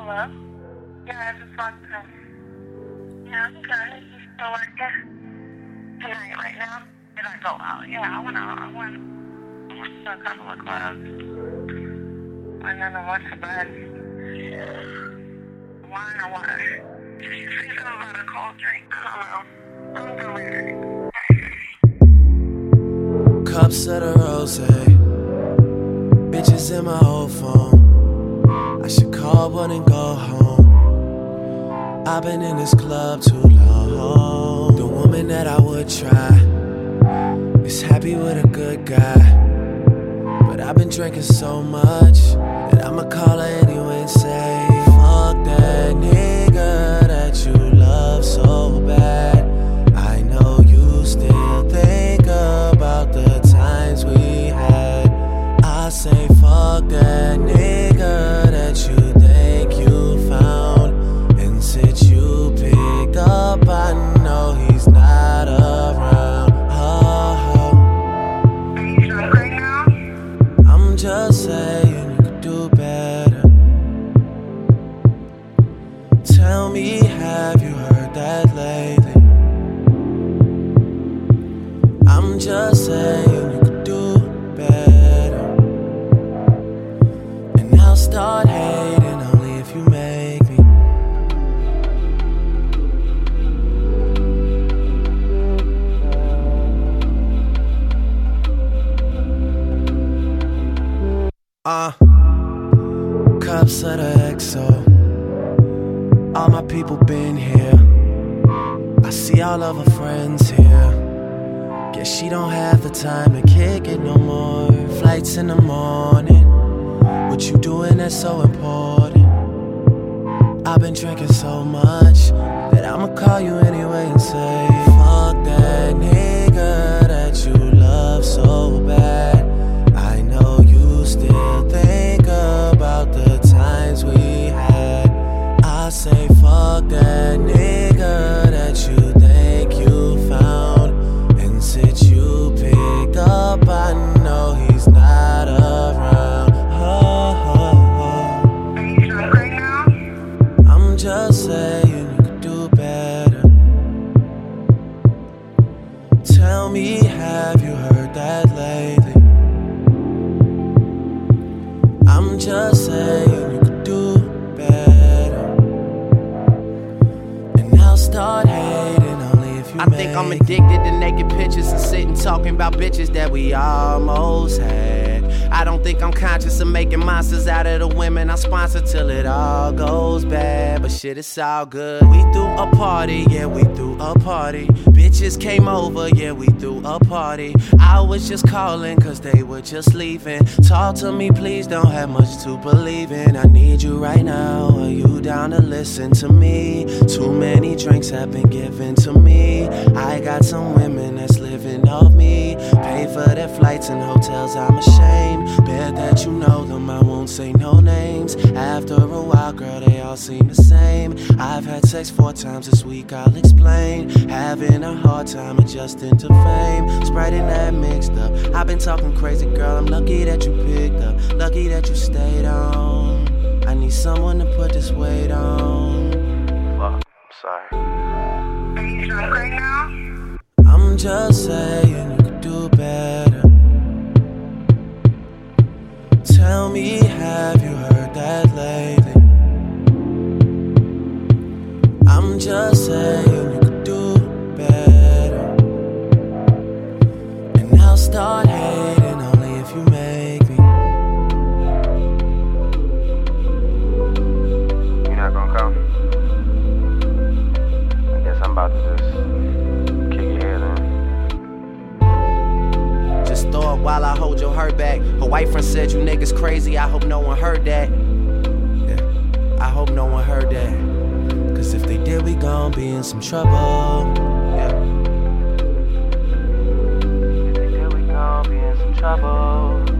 Hello? Yeah, I just walked in. Yeah, I'm good. You still working? Tonight, right now? Did I go out? Yeah, I went out. I went to a couple of clubs. And then I went to bed. Wine or what? Did you say something about a cold drink? I don't know. I'm delirious. Cups of the rosé, bitches in my old phone. I should call one and go home. I've been in this club too long. The woman that I would try is happy with a good guy, but I've been drinking so much that I'ma call her anyway and say, fuck that nigga that you love so bad. I know you still think about the times we had. I say fuck that nigga that you think you found, and since you picked up, I know he's not around. Are you drunk right now? I'm just saying you could do better. Tell me, have you heard that lately? I'm just saying you could do better, and I'll start hating only if you make me. Cups of the XO. All my people been here. I see all of her friends here. Guess she don't have the time to kick it no more. Flights in the morning. What you doing that's so important? I've been drinking so much that I'ma call you anyway and say, fuck that nigga that you love so bad. I know you still think about the times we had. I say fuck that nigga that you think you found, and since you picked up, I know he's not around. Are you drunk right now? I'm just saying you could do better. Tell me, have you heard that lately? I'm just saying you could do better, and I'll start hating only if you I think I'm addicted to naked pictures and sitting talking about bitches that we almost had. I don't think I'm conscious of making monsters out of the women I sponsor till it all goes bad. But shit, it's all good. We threw a party, yeah, we threw a party. Bitches came over, yeah, we threw a party. I was just calling cause they were just leaving. Talk to me, please, don't have much to believe in. I need you right now, are you down to listen to me? Too many drinks have been given to me. I got some women that's living off me. Pay for their flights and hotels, I'm ashamed. Bet that you know them, I won't say no names. After a while, girl, they all seem the same. I've had sex 4 times this week, I'll explain. Having a hard time adjusting to fame. Sprite and that mixed up. I've been talking crazy, girl, I'm lucky that you picked up. Lucky that you stayed on. I need someone to put this weight on. Fuck, I'm sorry. Are you drunk right now? I'm just saying you could do better. Tell me, have you heard that lately? I'm just saying you could do better, and I'll start hating only if you make me. You're not gonna come? I guess I'm about to just kick your head in. Just throw it while I hold your hurt back. Her white friend said you niggas crazy, I hope no one heard that. Yeah, I hope no one heard that. Cause if they did, we gon' be in some trouble. Yeah. If they did, we gon' be in some trouble.